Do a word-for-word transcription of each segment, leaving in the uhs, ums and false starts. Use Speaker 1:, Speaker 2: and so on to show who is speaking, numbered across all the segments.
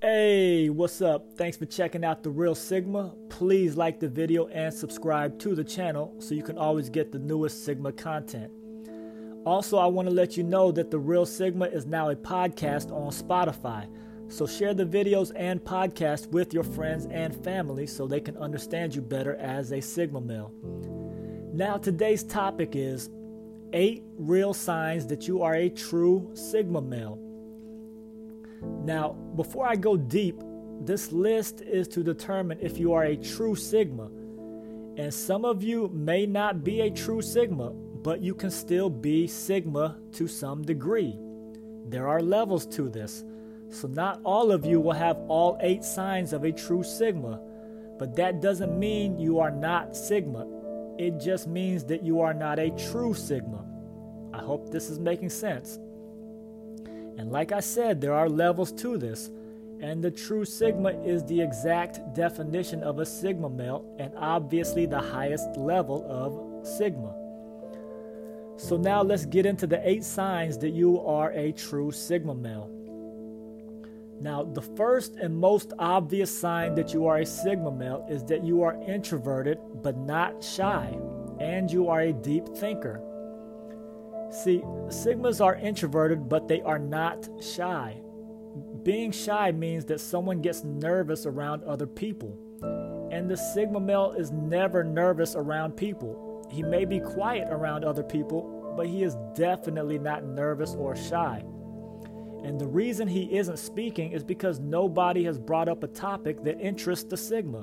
Speaker 1: Hey, what's up? Thanks for checking out The Real Sigma. Please like the video and subscribe to the channel so you can always get the newest Sigma content. Also, I want to let you know that The Real Sigma is now a podcast on Spotify. So share the videos and podcast with your friends and family so they can understand you better as a Sigma male. Now, today's topic is eight real signs that you are a true Sigma male. Now, before I go deep, this list is to determine if you are a true Sigma. And some of you may not be a true Sigma, but you can still be Sigma to some degree. There are levels to this. So not all of you will have all eight signs of a true Sigma, but that doesn't mean you are not Sigma. It just means that you are not a true Sigma. I hope this is making sense. And like I said, there are levels to this, and the true Sigma is the exact definition of a Sigma male and obviously the highest level of Sigma. So now let's get into the eight signs that you are a true Sigma male. Now, the first and most obvious sign that you are a Sigma male is that you are introverted but not shy, and you are a deep thinker. See, Sigmas are introverted, but they are not shy. Being shy means that someone gets nervous around other people. And the Sigma male is never nervous around people. He may be quiet around other people, but he is definitely not nervous or shy. And the reason he isn't speaking is because nobody has brought up a topic that interests the Sigma.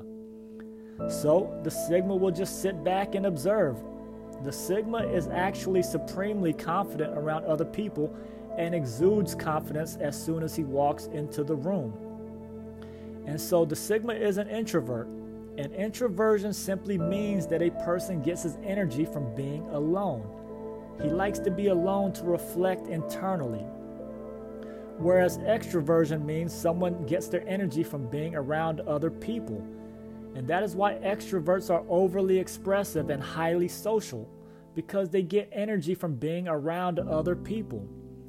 Speaker 1: So the Sigma will just sit back and observe. The Sigma is actually supremely confident around other people and exudes confidence as soon as he walks into the room. And so the Sigma is an introvert. And introversion simply means that a person gets his energy from being alone. He likes to be alone to reflect internally. Whereas extroversion means someone gets their energy from being around other people. And that is why extroverts are overly expressive and highly social, because they get energy from being around other people.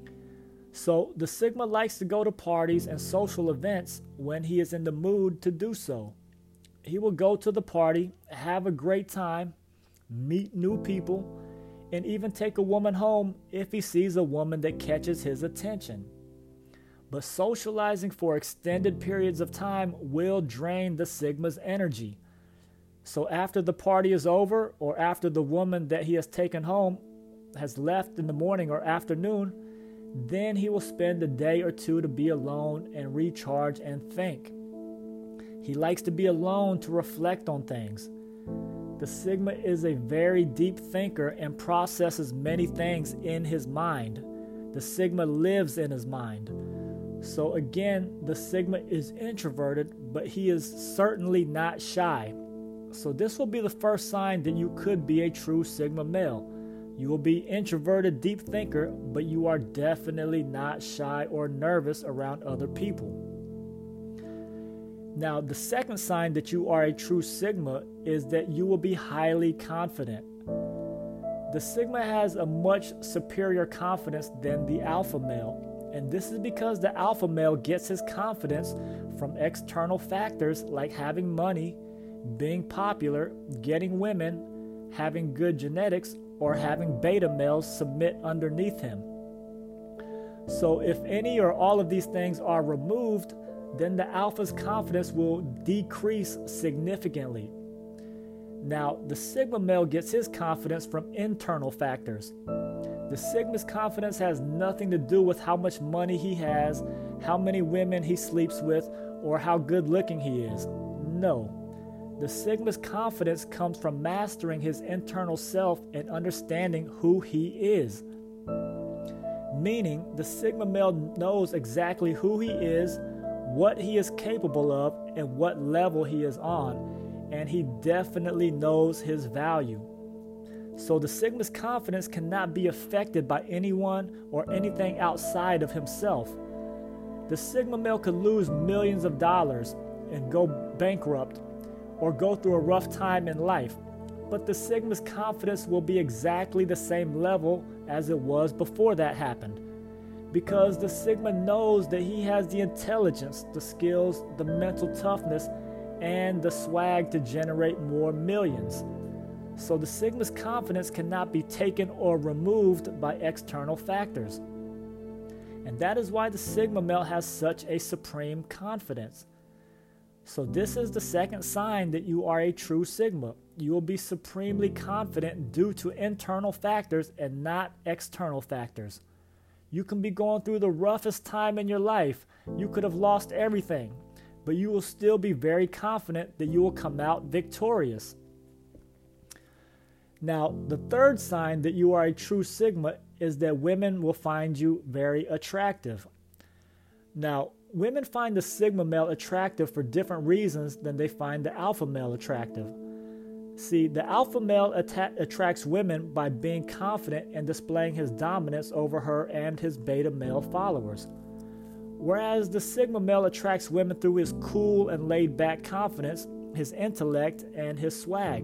Speaker 1: So the Sigma likes to go to parties and social events when he is in the mood to do so. He will go to the party, have a great time, meet new people, and even take a woman home if he sees a woman that catches his attention. But socializing for extended periods of time will drain the Sigma's energy. So after the party is over, or after the woman that he has taken home has left in the morning or afternoon, then he will spend a day or two to be alone and recharge and think. He likes to be alone to reflect on things. The Sigma is a very deep thinker and processes many things in his mind. The Sigma lives in his mind. So again, the Sigma is introverted, but he is certainly not shy. So this will be the first sign that you could be a true Sigma male. You will be introverted, deep thinker, but you are definitely not shy or nervous around other people. Now, the second sign that you are a true Sigma is that you will be highly confident. The Sigma has a much superior confidence than the alpha male. And this is because the alpha male gets his confidence from external factors like having money, being popular, getting women, having good genetics, or having beta males submit underneath him. So if any or all of these things are removed, then the alpha's confidence will decrease significantly. Now, the Sigma male gets his confidence from internal factors. The Sigma's confidence has nothing to do with how much money he has, how many women he sleeps with, or how good looking he is. No. The Sigma's confidence comes from mastering his internal self and understanding who he is. Meaning, the Sigma male knows exactly who he is, what he is capable of, and what level he is on, and he definitely knows his value. So the Sigma's confidence cannot be affected by anyone or anything outside of himself. The Sigma male could lose millions of dollars and go bankrupt or go through a rough time in life, but the Sigma's confidence will be exactly the same level as it was before that happened, because the Sigma knows that he has the intelligence, the skills, the mental toughness, and the swag to generate more millions. So the Sigma's confidence cannot be taken or removed by external factors. And that is why the Sigma male has such a supreme confidence. So this is the second sign that you are a true Sigma. You will be supremely confident due to internal factors and not external factors. You can be going through the roughest time in your life. You could have lost everything, but you will still be very confident that you will come out victorious. Now, the third sign that you are a true Sigma is that women will find you very attractive. Now, women find the Sigma male attractive for different reasons than they find the alpha male attractive. See, the alpha male atta- attracts women by being confident and displaying his dominance over her and his beta male followers. Whereas the Sigma male attracts women through his cool and laid-back confidence, his intellect, and his swag.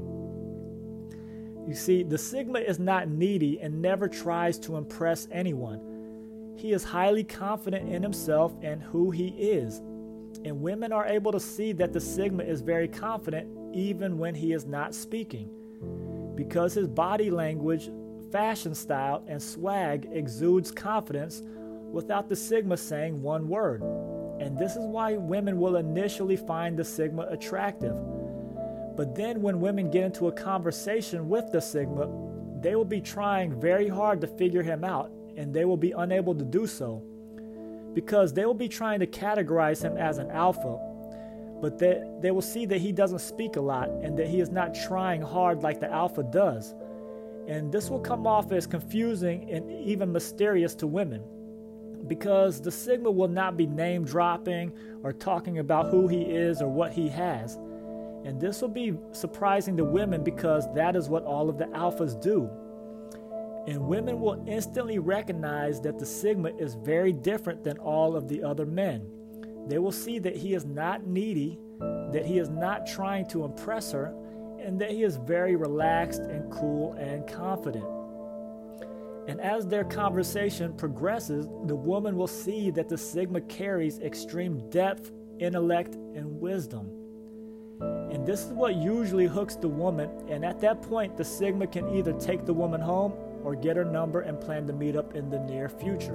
Speaker 1: You see, the Sigma is not needy and never tries to impress anyone. He is highly confident in himself and who he is. And women are able to see that the Sigma is very confident even when he is not speaking, because his body language, fashion style, and swag exudes confidence without the Sigma saying one word. And this is why women will initially find the Sigma attractive. But then when women get into a conversation with the Sigma, they will be trying very hard to figure him out, and they will be unable to do so, because they will be trying to categorize him as an alpha, but they, they will see that he doesn't speak a lot and that he is not trying hard like the alpha does. And this will come off as confusing and even mysterious to women, because the Sigma will not be name dropping or talking about who he is or what he has. And this will be surprising to women because that is what all of the alphas do. And women will instantly recognize that the Sigma is very different than all of the other men. They will see that he is not needy, that he is not trying to impress her, and that he is very relaxed and cool and confident. And as their conversation progresses, the woman will see that the Sigma carries extreme depth, intellect, and wisdom. And this is what usually hooks the woman, and at that point, the Sigma can either take the woman home or get her number and plan to meet up in the near future.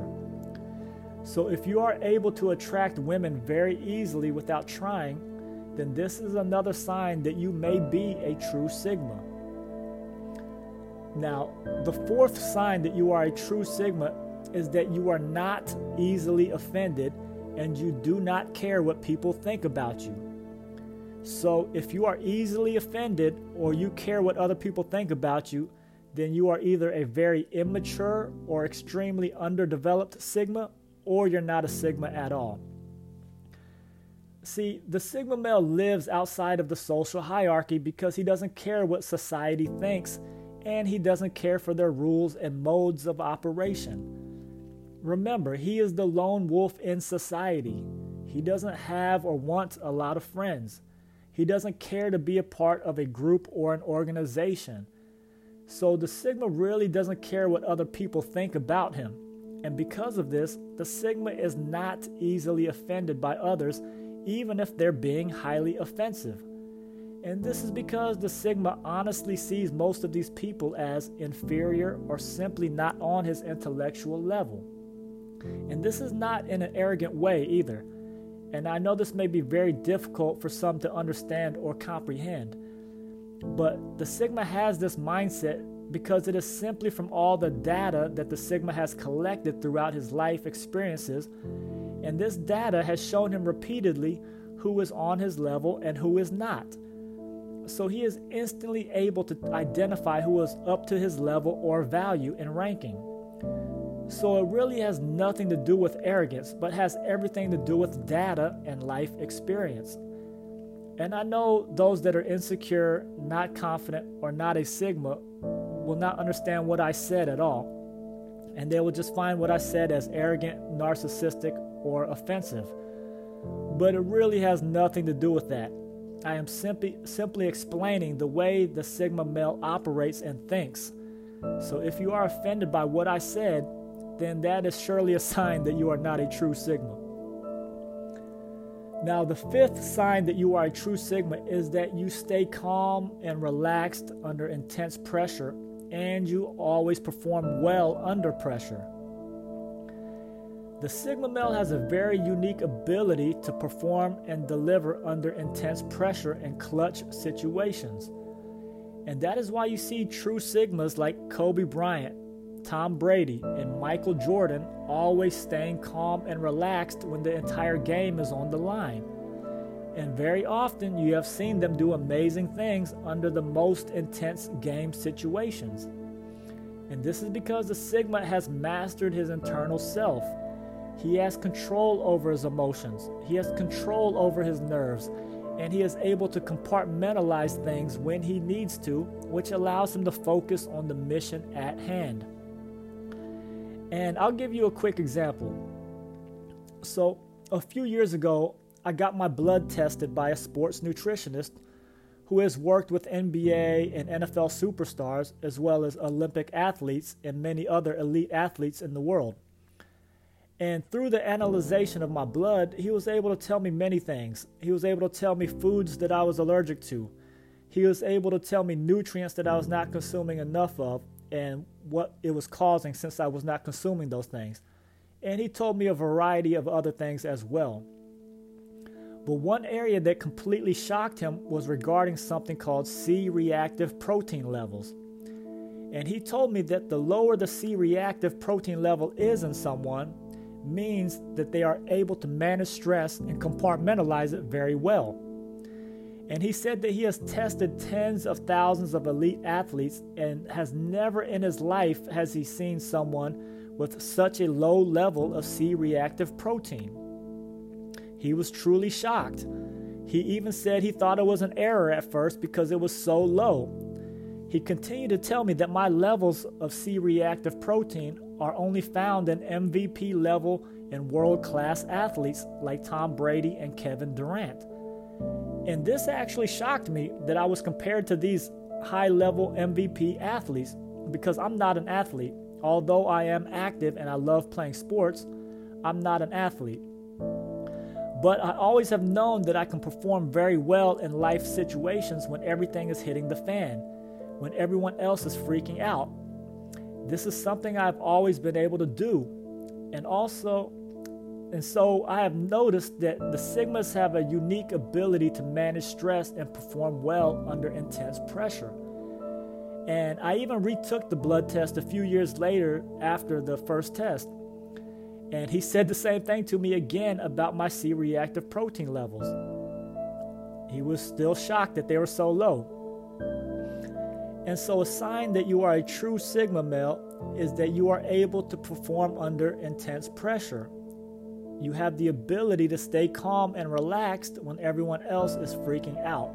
Speaker 1: So if you are able to attract women very easily without trying, then this is another sign that you may be a true Sigma. Now, the fourth sign that you are a true Sigma is that you are not easily offended and you do not care what people think about you. So if you are easily offended or you care what other people think about you, then you are either a very immature or extremely underdeveloped Sigma, or you're not a Sigma at all. See, the Sigma male lives outside of the social hierarchy because he doesn't care what society thinks, and he doesn't care for their rules and modes of operation. Remember, he is the lone wolf in society. He doesn't have or want a lot of friends. He doesn't care to be a part of a group or an organization. So the Sigma really doesn't care what other people think about him. And because of this, the Sigma is not easily offended by others, even if they're being highly offensive. And this is because the Sigma honestly sees most of these people as inferior or simply not on his intellectual level. And this is not in an arrogant way either. And I know this may be very difficult for some to understand or comprehend. But the Sigma has this mindset because it is simply from all the data that the Sigma has collected throughout his life experiences, and this data has shown him repeatedly who is on his level and who is not. So he is instantly able to identify who is up to his level or value in ranking. So it really has nothing to do with arrogance, but has everything to do with data and life experience. And I know those that are insecure, not confident, or not a Sigma will not understand what I said at all. And they will just find what I said as arrogant, narcissistic, or offensive. But it really has nothing to do with that. I am simply, simply explaining the way the Sigma male operates and thinks. So if you are offended by what I said, then that is surely a sign that you are not a true Sigma. Now, the fifth sign that you are a true Sigma is that you stay calm and relaxed under intense pressure, and you always perform well under pressure. The Sigma male has a very unique ability to perform and deliver under intense pressure and clutch situations. And that is why you see true Sigmas like Kobe Bryant, Tom Brady, and Michael Jordan always staying calm and relaxed when the entire game is on the line. And very often you have seen them do amazing things under the most intense game situations. And this is because the Sigma has mastered his internal self. He has control over his emotions. He has control over his nerves. And he is able to compartmentalize things when he needs to, which allows him to focus on the mission at hand. And I'll give you a quick example. So, a few years ago, I got my blood tested by a sports nutritionist who has worked with N B A and N F L superstars, as well as Olympic athletes and many other elite athletes in the world. And through the analyzation of my blood, he was able to tell me many things. He was able to tell me foods that I was allergic to. He was able to tell me nutrients that I was not consuming enough of and what it was causing since I was not consuming those things. And he told me a variety of other things as well. But one area that completely shocked him was regarding something called C-reactive protein levels. And he told me that the lower the C-reactive protein level is in someone means that they are able to manage stress and compartmentalize it very well. And he said that he has tested tens of thousands of elite athletes and has never in his life has he seen someone with such a low level of C-reactive protein. He was truly shocked. He even said he thought it was an error at first because it was so low. He continued to tell me that my levels of C-reactive protein are only found in M V P level and world-class athletes like Tom Brady and Kevin Durant. And this actually shocked me that I was compared to these high-level M V P athletes because I'm not an athlete. Although I am active and I love playing sports, I'm not an athlete. But I always have known that I can perform very well in life situations when everything is hitting the fan, when everyone else is freaking out. This is something I've always been able to do. And also, and so I have noticed that the Sigmas have a unique ability to manage stress and perform well under intense pressure. And I even retook the blood test a few years later after the first test. And he said the same thing to me again about my C-reactive protein levels. He was still shocked that they were so low. And so a sign that you are a true Sigma male is that you are able to perform under intense pressure. You have the ability to stay calm and relaxed when everyone else is freaking out.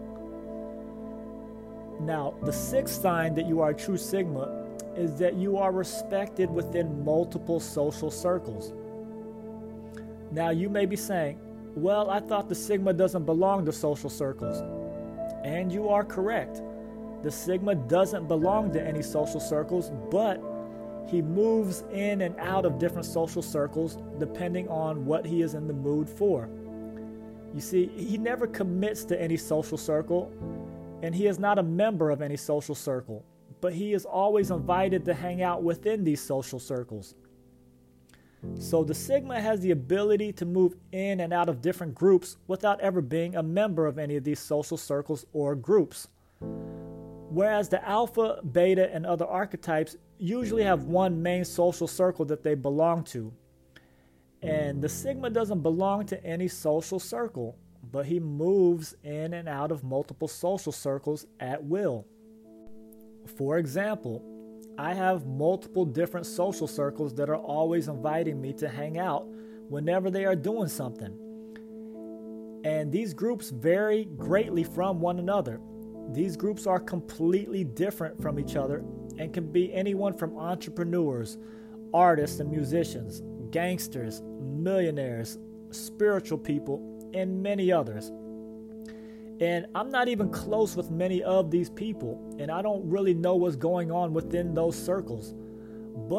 Speaker 1: Now, the sixth sign that you are a true Sigma is that you are respected within multiple social circles. Now, you may be saying, well, I thought the Sigma doesn't belong to social circles. And you are correct. The Sigma doesn't belong to any social circles, but he moves in and out of different social circles depending on what he is in the mood for. You see, he never commits to any social circle, and he is not a member of any social circle, but he is always invited to hang out within these social circles. So the Sigma has the ability to move in and out of different groups without ever being a member of any of these social circles or groups. Whereas the Alpha, Beta, and other archetypes usually have one main social circle that they belong to. And the Sigma doesn't belong to any social circle, but he moves in and out of multiple social circles at will. For example, I have multiple different social circles that are always inviting me to hang out whenever they are doing something. And these groups vary greatly from one another. These groups are completely different from each other and can be anyone from entrepreneurs, artists and musicians, gangsters, millionaires, spiritual people, and many others. And I'm not even close with many of these people, and I don't really know what's going on within those circles. But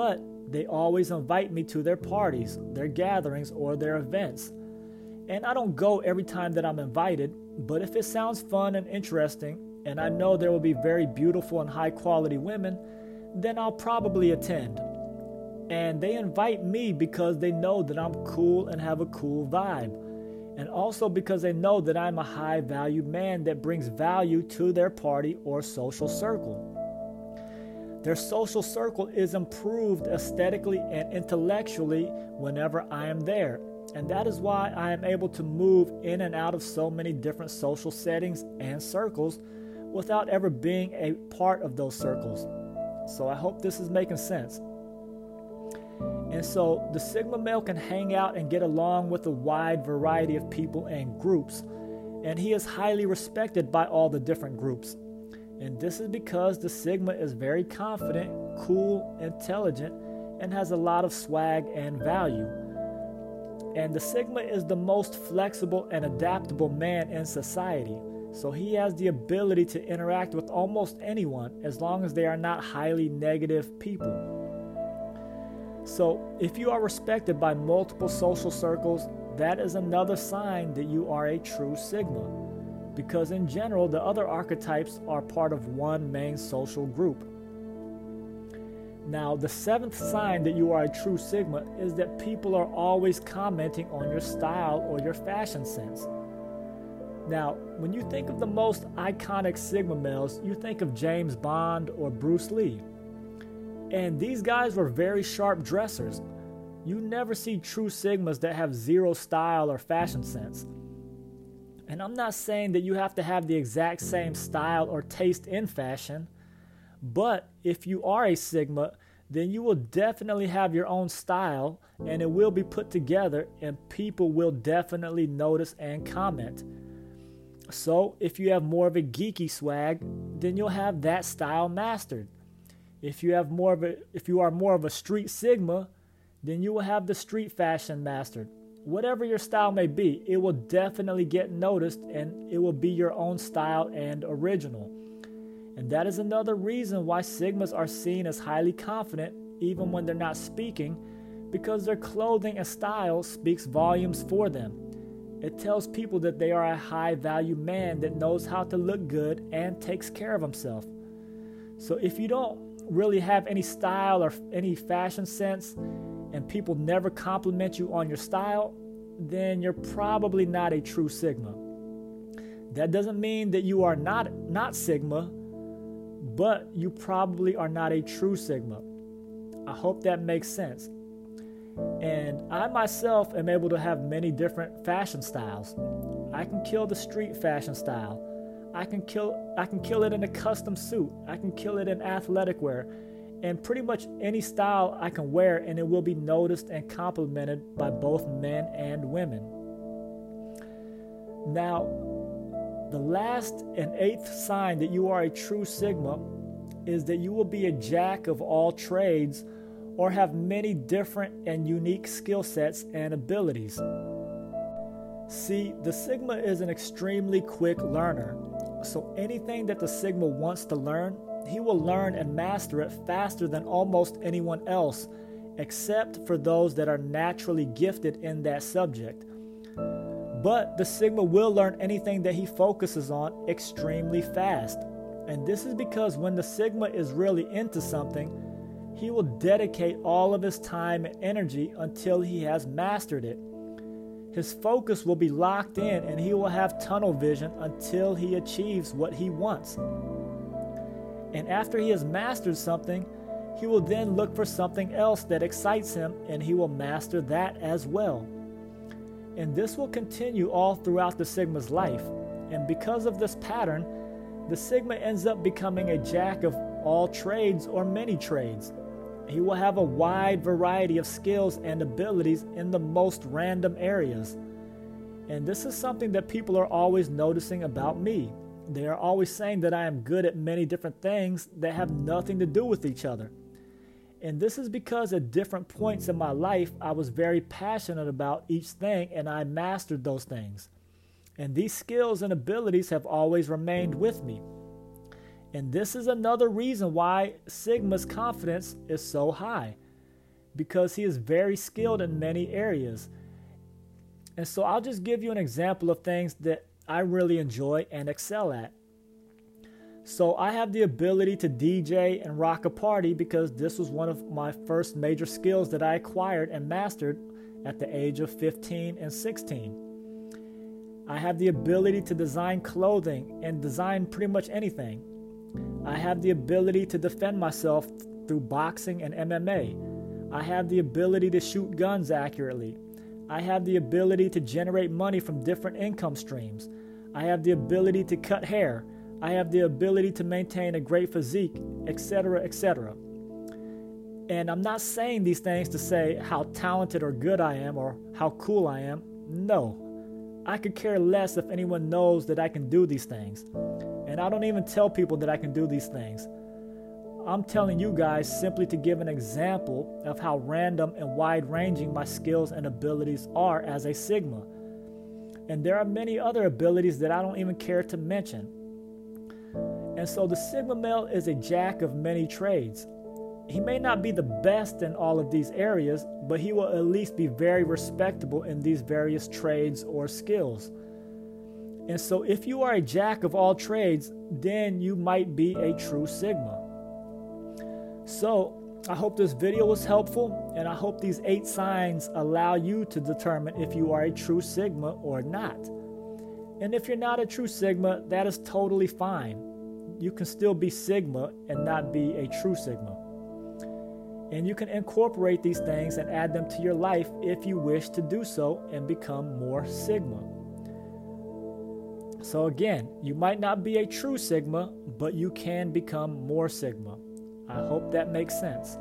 Speaker 1: they always invite me to their parties, their gatherings, or their events. And I don't go every time that I'm invited, but if it sounds fun and interesting, and I know there will be very beautiful and high quality women, then I'll probably attend. And they invite me because they know that I'm cool and have a cool vibe. And also because they know that I'm a high value man that brings value to their party or social circle. Their social circle is improved aesthetically and intellectually whenever I am there. And that is why I am able to move in and out of so many different social settings and circles without ever being a part of those circles. So I hope this is making sense. And so the Sigma male can hang out and get along with a wide variety of people and groups, and he is highly respected by all the different groups. And this is because the Sigma is very confident, cool, intelligent, and has a lot of swag and value. And the Sigma is the most flexible and adaptable man in society. So he has the ability to interact with almost anyone as long as they are not highly negative people. So if you are respected by multiple social circles, that is another sign that you are a true Sigma. Because in general, the other archetypes are part of one main social group. Now, the seventh sign that you are a true Sigma is that people are always commenting on your style or your fashion sense. Now, when you think of the most iconic Sigma males, you think of James Bond or Bruce Lee. And these guys were very sharp dressers. You never see true Sigmas that have zero style or fashion sense. And I'm not saying that you have to have the exact same style or taste in fashion, but if you are a Sigma, then you will definitely have your own style and it will be put together and people will definitely notice and comment. So if you have more of a geeky swag, then you'll have that style mastered. If you have more of a, if you are more of a street Sigma, then you will have the street fashion mastered. Whatever your style may be, it will definitely get noticed and it will be your own style and original. And that is another reason why Sigmas are seen as highly confident even when they're not speaking, because their clothing and style speaks volumes for them. It tells people that they are a high value man that knows how to look good and takes care of himself. So if you don't really have any style or any fashion sense and people never compliment you on your style, then you're probably not a true Sigma. That doesn't mean that you are not not Sigma, but you probably are not a true Sigma. I hope that makes sense. And I myself am able to have many different fashion styles. I can kill the street fashion style. I can kill I can kill it in a custom suit. I can kill it in athletic wear. And pretty much any style I can wear and it will be noticed and complimented by both men and women. Now, the last and eighth sign that you are a true Sigma is that you will be a jack of all trades or have many different and unique skill sets and abilities. See, the Sigma is an extremely quick learner. So anything that the Sigma wants to learn, he will learn and master it faster than almost anyone else, except for those that are naturally gifted in that subject. But the Sigma will learn anything that he focuses on extremely fast. And this is because when the Sigma is really into something, he will dedicate all of his time and energy until he has mastered it. His focus will be locked in and he will have tunnel vision until he achieves what he wants. And after he has mastered something, he will then look for something else that excites him and he will master that as well. And this will continue all throughout the Sigma's life. And because of this pattern, the Sigma ends up becoming a jack of all trades or many trades. He will have a wide variety of skills and abilities in the most random areas. And this is something that people are always noticing about me. They are always saying that I am good at many different things that have nothing to do with each other. And this is because at different points in my life, I was very passionate about each thing and I mastered those things. And these skills and abilities have always remained with me. And this is another reason why Sigma's confidence is so high. because he is very skilled in many areas. And so I'll just give you an example of things that I really enjoy and excel at. So I have the ability to D J and rock a party because this was one of my first major skills that I acquired and mastered at the age of fifteen and sixteen. I have the ability to design clothing and design pretty much anything. I have the ability to defend myself through boxing and M M A. I have the ability to shoot guns accurately. I have the ability to generate money from different income streams. I have the ability to cut hair. I have the ability to maintain a great physique, et cetera, et cetera. And I'm not saying these things to say how talented or good I am or how cool I am. No, I could care less if anyone knows that I can do these things. And I don't even tell people that I can do these things. I'm telling you guys simply to give an example of how random and wide-ranging my skills and abilities are as a Sigma. And there are many other abilities that I don't even care to mention. And so the Sigma male is a jack of many trades. He may not be the best in all of these areas, but he will at least be very respectable in these various trades or skills. And so if you are a jack of all trades, then you might be a true Sigma. So I hope this video was helpful, and I hope these eight signs allow you to determine if you are a true Sigma or not. And if you're not a true Sigma, that is totally fine. You can still be Sigma and not be a true Sigma. And you can incorporate these things and add them to your life if you wish to do so and become more Sigma. So again, you might not be a true Sigma, but you can become more Sigma. I hope that makes sense.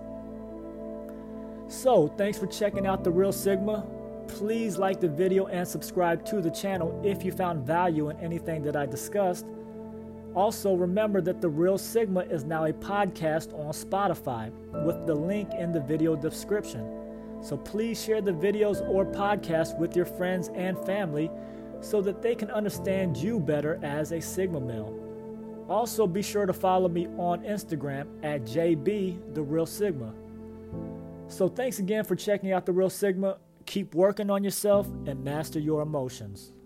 Speaker 1: So, thanks for checking out The Real Sigma. Please like the video and subscribe to the channel if you found value in anything that I discussed. Also, remember that The Real Sigma is now a podcast on Spotify with the link in the video description. So please share the videos or podcasts with your friends and family so that they can understand you better as a Sigma male. Also, be sure to follow me on Instagram at J B The Real Sigma. So thanks again for checking out The Real Sigma. Keep working on yourself and master your emotions.